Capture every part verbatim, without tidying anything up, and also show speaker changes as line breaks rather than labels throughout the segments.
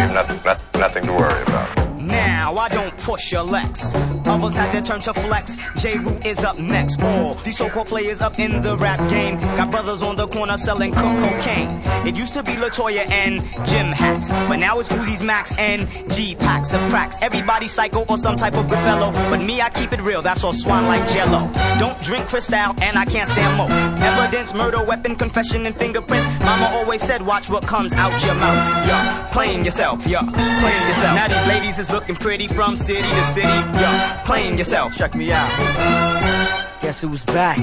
you've nothing, nothing, nothing to worry about.
Now, I don't push your Lex. Others had their turn to flex. J-Root is up next. All these so-called players up in the rap game got brothers on the corner selling cocaine. It used to be LaToya and Jim Hats, but now it's Uzi's Max and G-Packs of cracks. Everybody psycho or some type of good fellow, but me, I keep it real. That's all swan like Jello. Don't drink Cristal and I can't stand mo. Evidence, murder, weapon, confession, and fingerprints. Mama always said, watch what comes out your mouth. Yeah, playing yourself. Yeah, playing yourself. Now these ladies is looking pretty from city to city. Yeah, playing yourself. Check me out.
Guess who's back?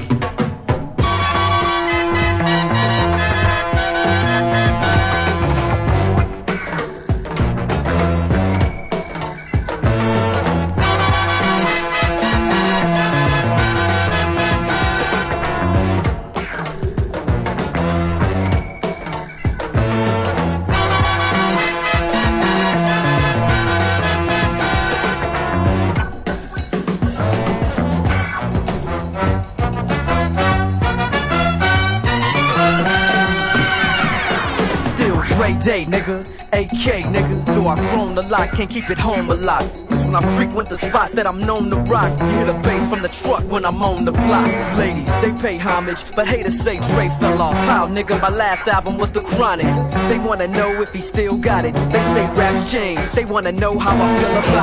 Dre Day, nigga, A K, nigga. Though I've grown a lot, can't keep it home a lot. Cause when I frequent the spots that I'm known to rock, you hear the bass from the truck when I'm on the block. Ladies, they pay homage, but haters say Dre fell off. How, nigga, my last album was The Chronic. They wanna know if he still got it. They say raps change, they wanna know how I feel about